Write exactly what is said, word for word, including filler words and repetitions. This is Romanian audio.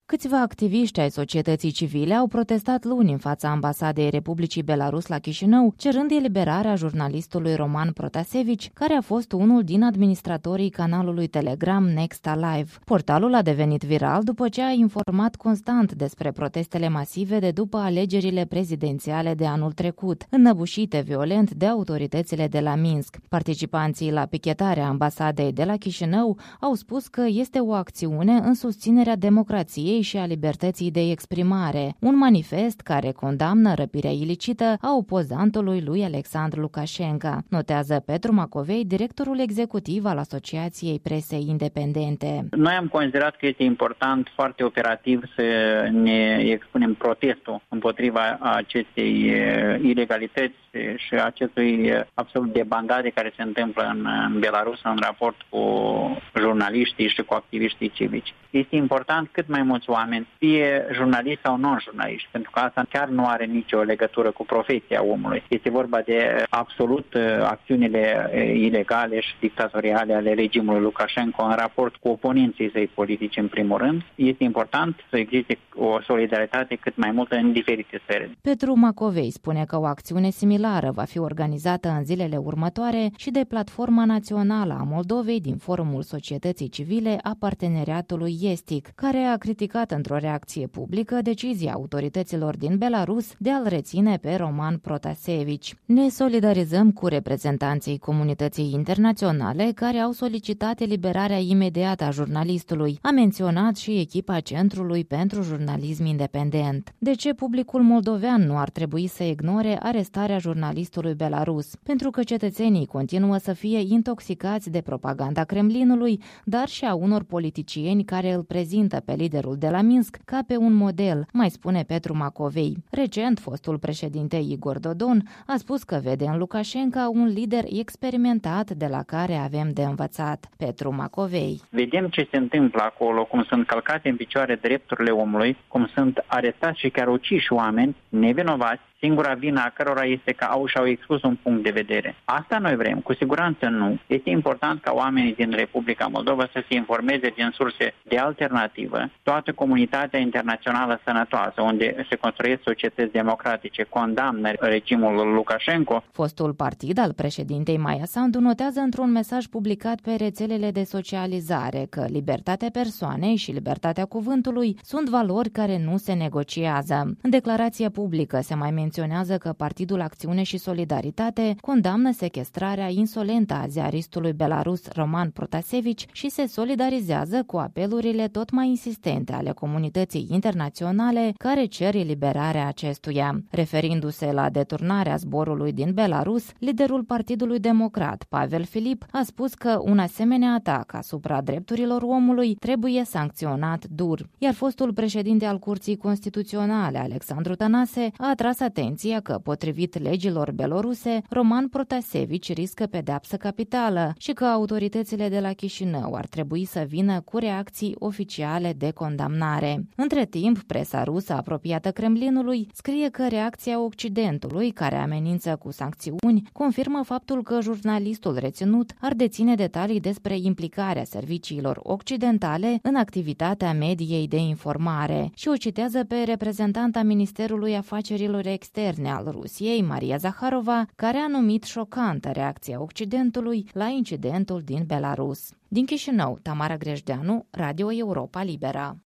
Câțiva activiști ai societății civile au protestat luni în fața ambasadei Republicii Belarus la Chișinău, cerând eliberarea jurnalistului Roman Protasevici, care a fost unul din administratorii canalului Telegram Next Alive. Portalul a devenit viral după ce a informat constant despre protestele masive de după alegerile prezidențiale de anul trecut, înnăbușite violent de autoritățile de la Minsk. Participanții la pichetarea ambasadei de la Chișinău au spus că este o acțiune în susținerea democrației și a libertății de exprimare, un manifest care condamnă răpirea ilicită a opozantului lui Alexandru Lukashenko, notează Petru Macovei, directorul executiv al Asociației Presei Independente. Noi am considerat că este important, foarte operativ, să ne expunem protestul împotriva acestei ilegalități și acestui absolut debandade care se întâmplă în Belarus în raport cu jurnaliștii și cu activiștii civici. Este important cât mai mulți oameni, fie jurnaliști sau non-jurnaliști, pentru că asta chiar nu are nicio legătură cu profesia omului. Este vorba de absolut acțiunile ilegale și dictatoriale ale regimului Lukashenko în raport cu oponenții săi politici în primul rând. Este important să existe o solidaritate cât mai multă în diferite sfere. Petru Macovei spune că o acțiune similară va fi organizată în zilele următoare și de Platforma Națională a Moldovei din Forumul Societății Civile a Parteneriatului Estic, care a criticat într-o reacție publică decizia autorităților din Belarus de a-l reține pe Roman Protasevici. Ne solidarizăm cu reprezentanții comunității internaționale care au solicitat eliberarea imediată a jurnalistului, a menționat și echipa Centrului pentru Jurnalism Independent. De ce publicul moldovean nu ar trebui să ignore arestarea jurnalistului belarus? Pentru că cetățenii continuă să fie intoxicați de propaganda Kremlinului, dar și a unor politicieni care îl prezintă pe liderul de la Minsk ca pe un model, mai spune Petru Macovei. Recent, fostul președinte Igor Dodon a spus că vede în Lukashenko un lider experimentat de la care avem de învățat. Petru Macovei. Vedem ce se întâmplă acolo, cum sunt călcate în picioare drepturile omului, cum sunt arestați și chiar uciși oameni nevinovați, singura vină a cărora este că au și-au expus un punct de vedere. Asta noi vrem, cu siguranță nu. Este important ca oamenii din Republica Moldova să se informeze din surse de alternativă. Toată comunitatea internațională sănătoasă, unde se construiesc societăți democratice, condamnă regimul Lukashenko. Fostul partid al președintei Maia Sandu notează într-un mesaj publicat pe rețelele de socializare că libertatea persoanei și libertatea cuvântului sunt valori care nu se negociază. În declarația publică se mai menționează că Partidul Acțiune și Solidaritate condamnă sechestrarea insolentă a ziaristului belarus Roman Protasevici și se solidarizează cu apelurile tot mai insistente ale comunității internaționale care cer eliberarea acestuia. Referindu-se la deturnarea zborului din Belarus, liderul Partidului Democrat, Pavel Filip, a spus că un asemenea atac asupra drepturilor omului trebuie sancționat dur. Iar fostul președinte al Curții Constituționale, Alexandru Tănase, a atras atenția că, potrivit legilor beloruse, Roman Protasevici riscă pedeapsă capitală și că autoritățile de la Chișinău ar trebui să vină cu reacții oficiale de condamnare. Între timp, presa rusă apropiată Kremlinului scrie că reacția Occidentului, care amenință cu sancțiuni, confirmă faptul că jurnalistul reținut ar deține detalii despre implicarea serviciilor occidentale în activitatea mediei de informare și o citează pe reprezentanta Ministerului Afacerilor Externe al Rusiei, Maria Zaharova, care a numit șocantă reacția Occidentului la incidentul din Belarus. Din Chișinău, Tamara Grejdeanu, Radio Europa Liberă.